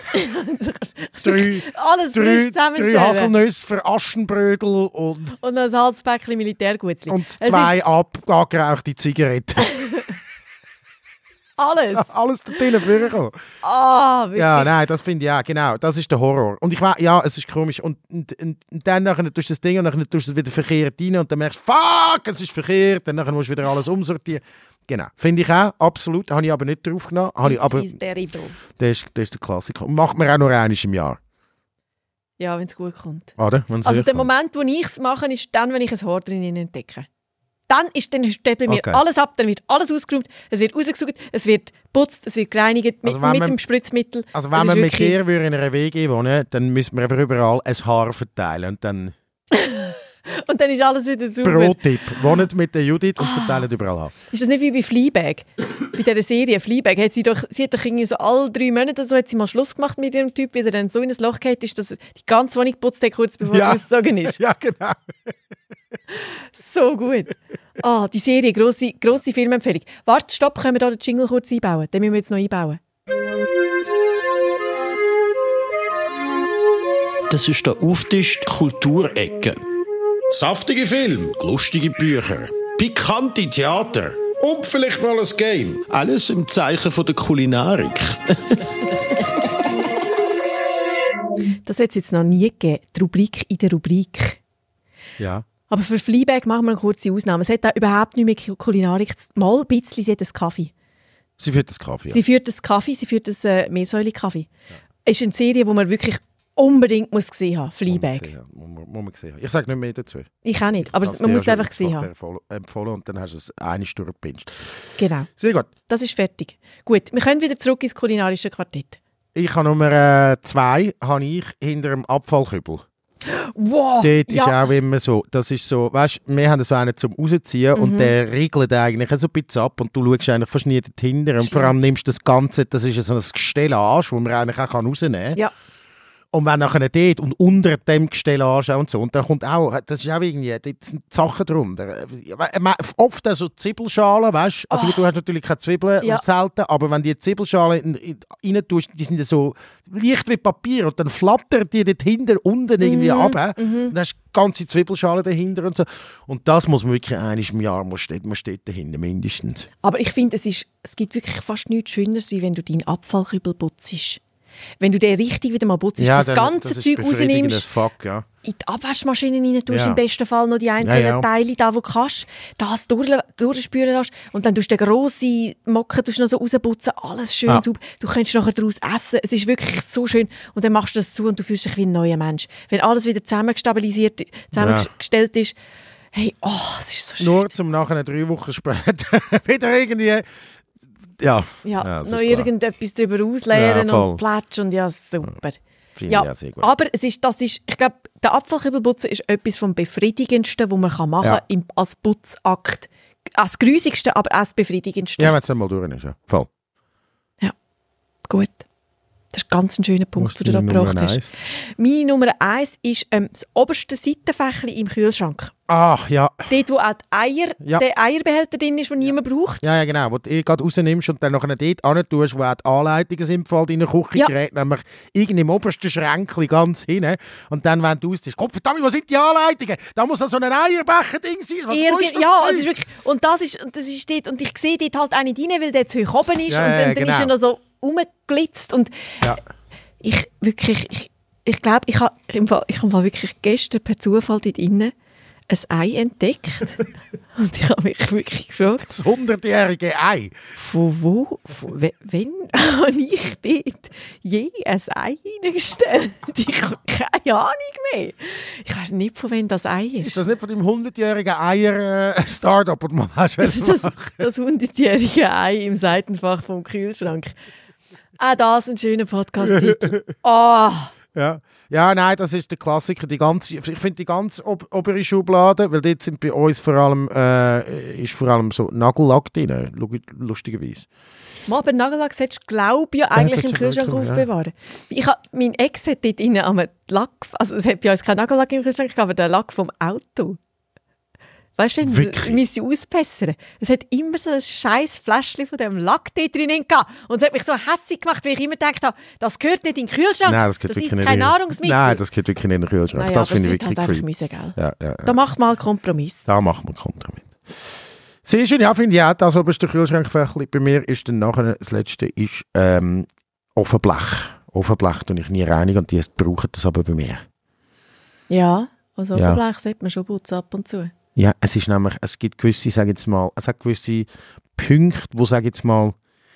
drei, Alles drei, frisch drei zusammenstellen. Haselnüsse für Aschenbrödel und, Und ein halbes Päckchen Militärgutzli. und Es zwei ist ab, angerauchte Zigaretten. alles. Alles da drinnen vorgekommen. Ah, wirklich. Ja, nein, das finde ich auch, genau. Das ist der Horror. Und ich weiß, ja, es ist komisch. Und, und, und, und dann nachher tust du das Ding und dann tust du es wieder verkehrt rein und dann merkst du, fuck, es ist verkehrt. Dann nachher musst du wieder alles umsortieren. Genau. Finde ich auch, absolut. Habe ich aber nicht drauf genommen. Habe ich, Das aber ist terrible. das ist, das ist der Klassiker. Und macht man auch nur einmal im Jahr. Ja, wenn es gut kommt. Oder? Wenn's Also der hochkommt. Moment, wo ich es mache, ist dann, wenn ich ein Haar drin entdecke. Dann ist dann steht bei mir Okay. alles ab, dann wird alles ausgeräumt, es wird rausgesaugt, es wird geputzt, es wird gereinigt mit, Also wenn mit man- dem Spritzmittel. Also Es wenn ist man mit wirklich- dir würde in einer W G wohnen, dann müsste man einfach überall ein Haar verteilen. Und dann Und dann ist alles wieder super. Pro-Tipp, wohnt mit der Judith und verteilt überall Haar. Ist das nicht wie bei Fleabag? Bei dieser Serie Fleabag hat sie doch, sie hat doch irgendwie so alle drei Monate so, hat sie mal Schluss gemacht mit ihrem Typ, wie er dann so in ein Loch geht, ist, dass er die ganze Wohnung geputzt hat, kurz bevor Ja. er ausgezogen ist. Ja, genau. So gut. Ah, die Serie, grosse, grosse Filmempfehlung. Warte, stopp, können wir da den Jingle kurz einbauen? Den müssen wir jetzt noch einbauen. Das ist der Auftisch Kulturecke. Saftige Filme, lustige Bücher, pikante Theater und vielleicht mal ein Game. Alles im Zeichen von der Kulinarik. Das hat es jetzt noch nie gegeben, die Rubrik in der Rubrik. Ja. Aber für Fleabag machen wir eine kurze Ausnahme. Es hat auch überhaupt nicht mehr Kulinarik. Mal ein bisschen, sie hat einen Kaffee. Sie führt das Kaffee. Ja. Sie führt das Kaffee, sie führt das äh, Meersäule-Kaffee. Es ist eine Serie, die man wirklich unbedingt muss gesehen haben, Muss man Fleabag. gesehen haben, muss man- muss man gesehen haben. Ich sage nicht mehr dazu. Ich auch nicht, aber Ich hab's man dir muss es ja einfach schon gesehen vorher haben. empfohlen- empfohlen und dann hast du es eine Stunde gepinscht. Genau, Sehr gut. das ist fertig. Gut, wir können wieder zurück ins kulinarische Quartett. Ich habe Nummer äh, zwei habe ich hinter dem Abfallkübel. Wow! Dort ist ja. auch immer so, das ist so, weißt, wir haben so einen zum Rausziehen Mhm. und der riegelt eigentlich so ein bisschen ab und du schaust eigentlich fast nie dahinter und vor allem nimmst du das Ganze, das ist so ein Gestellage, das man eigentlich auch rausnehmen kann. Ja. Und wenn nachher dort und unter dem Gestellage und so, und da kommt auch, das ist auch irgendwie, dort sind Sachen drunter. Oft auch so Zwiebelschalen, weißt du, also Oh. du hast natürlich keine Zwiebeln, Ja. selten, aber wenn die Zwiebelschalen in, in, rein tust, die sind ja so leicht wie Papier und dann flattert die dort hinten unten irgendwie Mhm, runter und dann hast du ganze Zwiebelschalen dahinter und so. Und das muss man wirklich einmal im Jahr, muss dort, muss dort dahinter mindestens. Aber ich finde, es, ist, es gibt wirklich fast nichts Schöneres, wie wenn du deinen Abfallkübel putzt. wenn du den richtig wieder mal putzt, ja, das dann, ganze das Zeug rausnimmst, Fuck, ja. in die Abwaschmaschine rein tust, Ja. im besten Fall noch die einzelnen Ja, ja. Teile, da wo du kannst, das durch, durchspülen lässt und dann tust du den grossen Mocken tust noch so rausputzen, alles schön Ja. sauber. Du kannst nachher daraus essen, es ist wirklich so schön und dann machst du das zu und du fühlst dich wie ein neuer Mensch. Wenn alles wieder zusammengestabilisiert, zusammengestellt ist, hey, oh, es ist so schön. Nur zum nachher drei Wochen später wieder irgendwie... Ja, Ja, ja das noch ist klar. irgendetwas darüber ausleeren Ja, voll. und plätsch und ja, super. Finde Ja, ich auch sehr gut. aber es ist, das ist, ich glaube, der Abfallkübelputzen ist etwas vom Befriedigendsten, was man kann machen Ja. kann im, als Putzakt. Als Grusigste, aber auch das Befriedigendste. Ja, wenn es einmal durch ist, ja. Voll. Gut. Das ist ganz ein schöner Punkt, Was den du da ist deine gebracht Nummer hast. eins? Meine Nummer eins ist ähm, das oberste Seitenfächchen im Kühlschrank. Ach, ja. Dort, wo auch die Eier, Ja. der Eierbehälter drin ist, den niemand braucht. Ja, ja, genau. Wo du eh gerade rausnimmst und dann nachher dort hin tust, wo auch die Anleitungen sind für deine Küchengeräte, nämlich irgendwie im obersten Schränkchen ganz hinten. Und dann, wenn du ausziehst, Gott verdammt, wo sind die Anleitungen? Da muss also so ein Eierbecher-Ding sein. Was Irgend- ist das ja, Zeug? es ist wirklich, und das ist, und das ist dort, und ich sehe dort halt eine rein, weil der zu hoch oben ist Ja, und ja, dann, dann genau. ist er noch so rumgeglitzt und Ja. ich wirklich, ich, ich glaube, ich habe im Fall, ich habe wirklich gestern per Zufall dort innen ein Ei entdeckt und ich habe mich wirklich gefragt, Das hundertjährige Ei. von wo, von, we- wenn habe ich dort je ein Ei hineingestellt? Ich habe keine Ahnung mehr. Ich weiß nicht, von wem das Ei ist. Ist das nicht von dem hundertjährigen Eier-Startup, das man hast? Das ist das, das hundertjährige Ei im Seitenfach vom Kühlschrank. Auch das ein schöner Podcast-Titel. Oh, Ja. ja, nein, das ist der Klassiker. Die ganze, ich finde die ganz ob, obere Schublade, weil dort sind bei uns vor allem, äh, ist vor allem so Nagellack drin, lu- lustigerweise. mal, aber Nagellack solltest du, glaube ich, ja eigentlich im solltest du Kühlschrank wirklich, ja. aufbewahren. Ich hab, mein Ex hat dort innen am Lack, also es hat bei uns kein Nagellack im Kühlschrank, aber der Lack vom Auto. Weißt du, Wirklich? wir müssen ausbessern. Es hat immer so ein scheiß Fläschchen von dem Lack dort drinnen gehabt. Und es hat mich so hässlich gemacht, weil ich immer gedacht habe, das gehört nicht in den Kühlschrank. Nein, das, geht das wirklich ist nicht kein in- Nahrungsmittel. Nein, das geht wirklich nicht in den Kühlschrank. Naja, das aber finde ich es hat wirklich halt einfach creepy. müssen, gell? Ja, ja, ja. Da macht mal einen Kompromiss. Da machen wir Kompromiss. Sehr schön, ja, finde ich auch. Das oberste Kühlschrankfächli bei mir ist dann nachher, das letzte ist ähm, Ofenblech. Ofenblech tue ich nie reinigen und die brauchen das aber bei mir. Ja, also Ja. Ofenblech sollte man schon putzen ab und zu. Ja, es ist nämlich, es gibt gewisse, sage jetzt mal, es hat gewisse Punkte, wo, sage jetzt mal,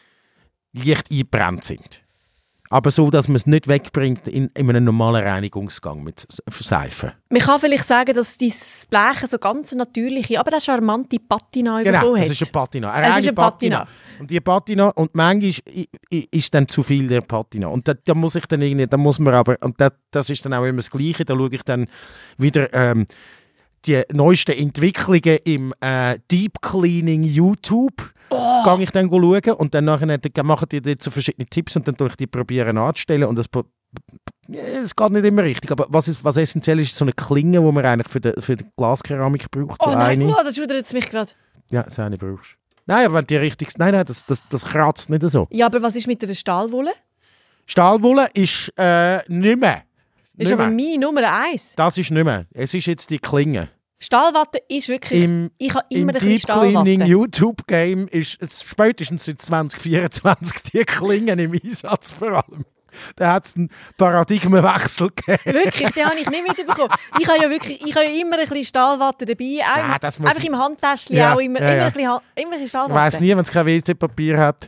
leicht eingebrannt sind. Aber so, dass man es nicht wegbringt in, in einem normalen Reinigungsgang mit Seife. Man kann vielleicht sagen, dass dein Blech so ganz natürliche, aber auch charmante Patina Genau, bekommen hat. es ist eine Patina. Eine Es reine ist eine Patina. Patina. Und die Patina, und manchmal ist, ist, ist dann zu viel der Patina. Und da, da muss ich dann irgendwie, da muss man aber, und das, das ist dann auch immer das Gleiche, da schaue ich dann wieder ähm, die neuesten Entwicklungen im äh, Deep Cleaning YouTube. Oh. Gehe ich dann schauen und dann nachher dann machen die dort so verschiedene Tipps und dann tue ich die probieren anzustellen und das, ja, es geht nicht immer richtig, aber was, ist, was essentiell ist, ist so eine Klinge, die man eigentlich für die, für die Glaskeramik braucht. So Oh nein, eine. oh, das schudert es mich gerade. Ja, so eine brauchst du. Nein, aber wenn die richtig... Nein, nein, das, das, das kratzt nicht so. Ja, aber was ist mit der Stahlwolle? Stahlwolle ist äh, nicht mehr. Das ist Nicht aber mehr. meine Nummer eins. Das ist nicht mehr. Es ist jetzt die Klinge. Stahlwatte ist wirklich... Im, ich habe im immer ein bisschen Deep Cleaning Stahlwatte. YouTube-Game ist es spätestens seit zwanzig vierundzwanzig die Klingen im Einsatz vor allem. Da hat es einen Paradigmenwechsel gegeben. Wirklich, den habe ich nicht mitbekommen. Ich habe ja wirklich, ich habe ja immer ein bisschen Stahlwatte dabei. Auch Ja, im- das muss einfach ich- im Handtäschchen Ja, auch immer, ja, immer, ja. Ein bisschen, Ha- immer ein bisschen Ich Stahlwatte. weiss nie, wenn es kein W C-Papier hat.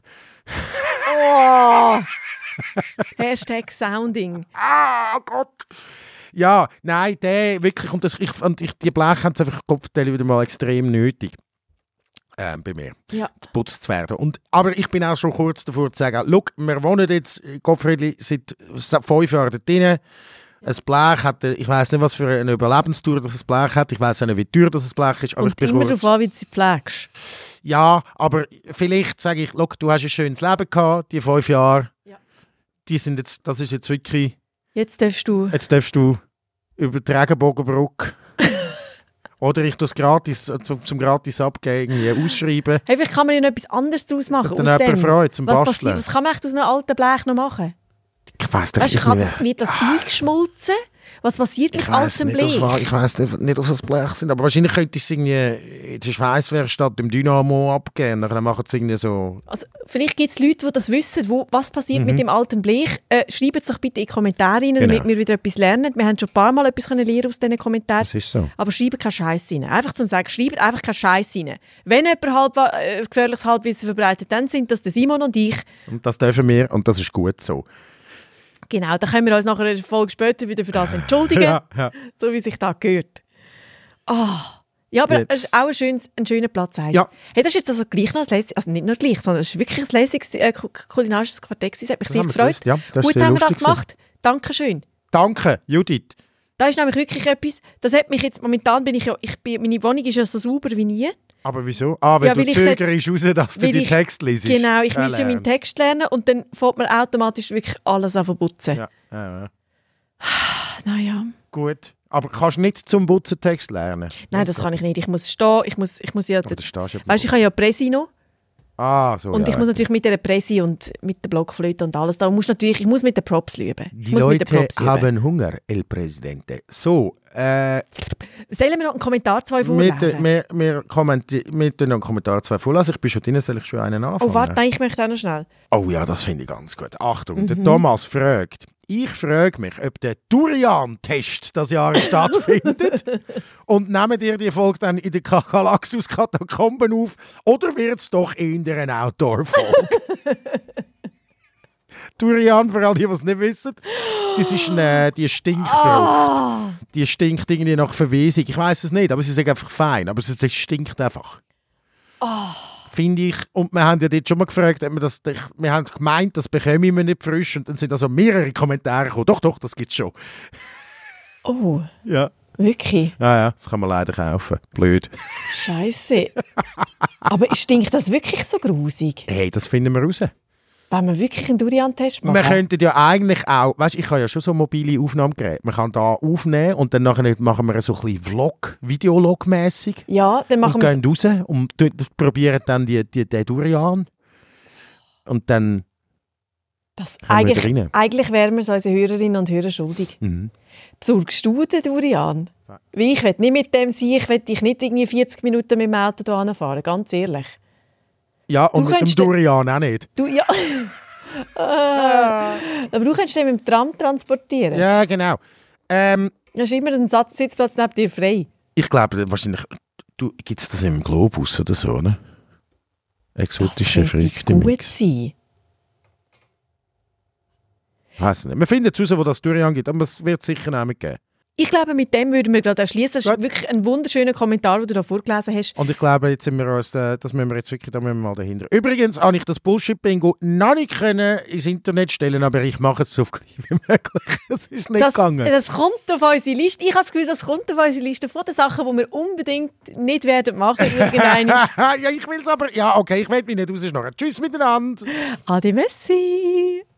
Oh! Hashtag Sounding. Ah, Gott! Ja, nein, der wirklich, und, das, ich, und ich, die Bleche haben es einfach Kopfteile wieder mal extrem nötig. Ähm, bei mir, Ja. geputzt zu werden. Und, aber ich bin auch schon kurz davor zu sagen, schau, wir wohnen jetzt in Gottfriedli seit seit fünf Jahren dort drin. Ein Blech hat, ich weiss nicht, was für eine Überlebenstour das ein Blech hat. Ich weiss auch nicht, wie teuer das ein Blech ist. Aber ich Und bin immer kurz, darauf an, wie du sie pflegst. ja, aber vielleicht sage ich, schau, du hast ein schönes Leben gehabt, die fünf Jahre. Ja. Die sind jetzt, das ist jetzt wirklich, Jetzt darfst du... jetzt darfst du über die Regenbogenbrücke oder ich tue es gratis, zum, zum gratis abgeben, irgendwie ausschreiben. Hey, vielleicht kann man ja noch etwas anderes daraus machen. Dann aus jemand dem. Freude zum was, Basteln. passiert, was kann man echt aus einem alten Blech noch machen? Ich weiss doch Weißt, nicht kann mehr. das, wird das eingeschmolzen Was passiert mit Ich weiss altem nicht, Blech? was- ich weiss nicht, nicht, auf das Blech sind, aber wahrscheinlich könnte es irgendwie in der Schweisswerkstatt im Dynamo abgeben. Dann machen sie irgendwie so... Also, vielleicht gibt es Leute, die das wissen, wo, was passiert Mhm. mit dem alten Blech. Äh, schreibt es doch bitte in die Kommentare rein, Genau. damit wir wieder etwas lernen. Wir haben schon ein paar Mal etwas können lernen aus diesen Kommentaren. Das ist so. Aber schreibt keinen Scheiß rein. Einfach zum sagen, schreibt einfach keinen Scheiß rein. Wenn jemand halb, äh, gefährliches Halbwissen verbreitet, dann sind das der Simon und ich. Und das dürfen wir und das ist gut so. Genau, dann können wir uns nachher eine Folge später wieder für das entschuldigen, Ja, ja. so wie sich das gehört. Ah, ja, aber Jetzt. es ist auch ein, schönes, ein schöner Platz eins. Ja. Hey, das ist jetzt also gleich noch ein lässiges, also nicht nur gleich, sondern es ist wirklich ein lässiges äh, ku- kulinarisches Quartett. Es hat mich Das sehr haben wir gefreut. gewusst, ja. Das ist Gut sehr haben wir das lustig gemacht. Dankeschön. Danke, Judith. Da ist nämlich wirklich etwas, das hat mich jetzt, momentan bin ich ja, ich bin, meine Wohnung ist ja so sauber wie nie. Aber wieso? Ah, weil Ja, du weil ich zögerst raus, dass du weil den ich- Text liest. Genau, ich Ja, müsste ja meinen lern. Text lernen und dann fängt man automatisch wirklich alles an zu putzen. Ja, ja, ja. Naja. Gut. Aber kannst du nicht zum Putzen Text lernen? Nein, das kann ich nicht. Ich muss stehen, ich muss, ich muss ja... Aber das stehst du ja Weißt du, ich habe ja Presi noch. Ah, so, Und ja. ich muss natürlich mit der Presse und mit der Blockflöte und alles, da muss natürlich, ich muss mit den Props üben. Ich Die muss mit den Leute Props üben. haben Hunger, El Presidente. So, äh, Sollen wir noch einen Kommentar zwei wir, vorlesen? wir, wir, kommenti- wir tun noch einen Kommentar zwei vorlesen. Ich bin schon drin, soll ich schon einen anfangen? Oh, warte, nein, ich möchte auch noch schnell. Oh ja, das finde ich ganz gut. Achtung, Mhm. der Thomas fragt, ich frage mich, ob der Durian-Test das Jahr stattfindet und nehmen ihr die Folge dann in der Galaxus-Katakomben auf oder wird es doch eher eine Outdoor-Folge? Durian, für all die, die es nicht wissen, das ist eine, die Stinkfrucht. Ah! Die stinkt irgendwie nach Verwesung. Ich weiß es nicht, aber sie ist einfach fein. Aber es, es stinkt einfach. Finde ich. Und wir haben ja dort schon mal gefragt, ob wir das, wir haben gemeint, das bekommen wir nicht frisch. Und dann sind also mehrere Kommentare gekommen. Doch, doch, das gibt es schon. Oh, Ja. wirklich? Ja, ja, das kann man leider kaufen. Blöd. Scheiße. Aber stinkt das wirklich so grusig? Hey, das finden wir raus. Wenn wir wirklich einen Durian-Test machen? Wir könnten ja eigentlich auch, weißt, ich habe ja schon so mobile Aufnahmegeräte. Man kann da aufnehmen und dann nachher machen wir so ein bisschen Vlog, Videolog-mässig. Ja, dann machen Und wir gehen raus und tun- probieren dann die, die, den Durian. Und dann... das. Können wir Eigentlich, drinnen. eigentlich wären wir es unseren Hörerinnen und Hörern schuldig. Mhm. Besorgst du den Durian? Weil ich will nicht mit dem sein, ich will dich nicht irgendwie vierzig Minuten mit dem Auto hier fahren, ganz ehrlich. Ja, und Du mit dem könntest- Durian auch nicht. Du, ja. Ah. Aber du kannst den mit dem Tram transportieren. Ja, genau. Ähm, Da ist immer ein Satz Sitzplatz neben dir frei. ich glaube, wahrscheinlich gibt es das im Globus oder so, ne? Exotische Das könnte Früchte. gut Mix. sein. Weiss nicht. Wir finden jetzt raus, wo das Durian gibt, aber es wird sicher auch mit geben. Ich glaube, mit dem würden wir gerade erschließen. Das ist Gut. wirklich ein wunderschöner Kommentar, den du da vorgelesen hast. Und ich glaube, jetzt sind wir uns, äh, das müssen wir jetzt wirklich, da müssen wir mal dahinter. Übrigens habe ich das Bullshit-Bingo noch nicht können ins Internet stellen, aber ich mache es so klein wie möglich. Es ist nicht Das, gegangen. das kommt auf unsere Liste. Ich habe das Gefühl, das kommt auf unsere Liste von den Sachen, die wir unbedingt nicht werden machen. Irgendeinmal. ja, ich will es aber. Ja, okay, ich will mich nicht rausschnorren. Tschüss miteinander. Ade Messi.